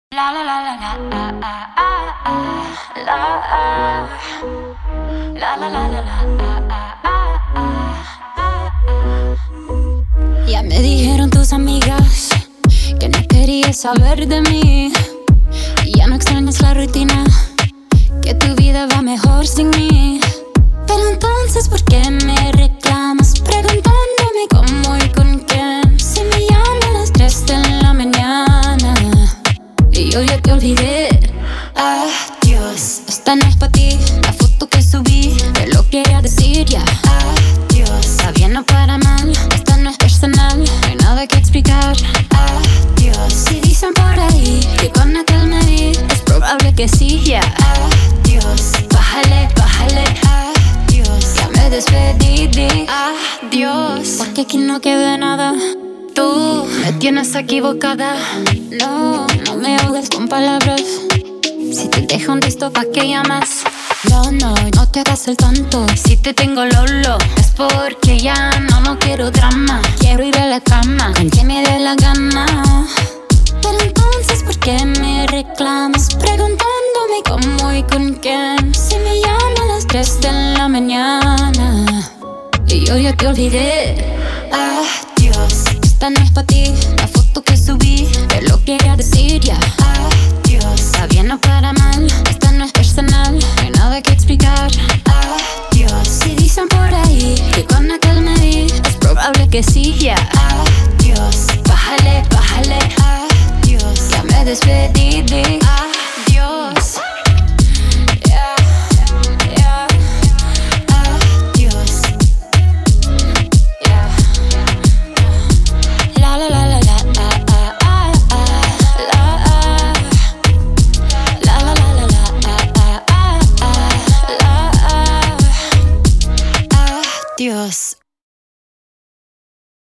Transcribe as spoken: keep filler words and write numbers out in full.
La la la la la la la la la la la la. Ya me dijeron tus amigas que no querías saber de mí. Y ya no extrañas la rutina, que tu vida va mejor sin mí. Pero entonces, ¿por qué me reclamas preguntándome cómo y con quién? Si me llaman a las tres de la mañana y yo ya te olvidé. Adiós, esta no es pa' ti. La foto que subí te lo quería decir ya. Adiós, está bien o para mal, esta no es personal, no hay nada que explicar. Adiós, si dicen por ahí que con aquel me vi, es probable que sí ya. Adiós, bájale, bájale. Adiós, ya me despedí de adiós, porque aquí no queda nada. Tú me tienes equivocada. No, no me ahogues con palabras. Si te dejo un visto, ¿pa' qué llamas? No, no, no te hagas el tonto. Si te tengo lolo, es porque ya no, no quiero drama. Quiero ir a la cama con quien me dé la gana. Pero entonces, ¿por qué me reclamas preguntándome cómo y con quién? Si me llaman a las tres de la mañana y yo ya te olvidé. Adiós, esta no es pa' ti. La foto que subí te lo quería decir ya. Adiós, está bien o para mal, esta no es personal, no hay nada que explicar. Adiós, si dicen por ahí que con aquel me vi, es probable que sí ya. Adiós, bájale, bájale. Adiós, ya me despedí de adiós. Yeah, yeah. Adiós. Yeah. La la la la la la la la la la la la. Adiós.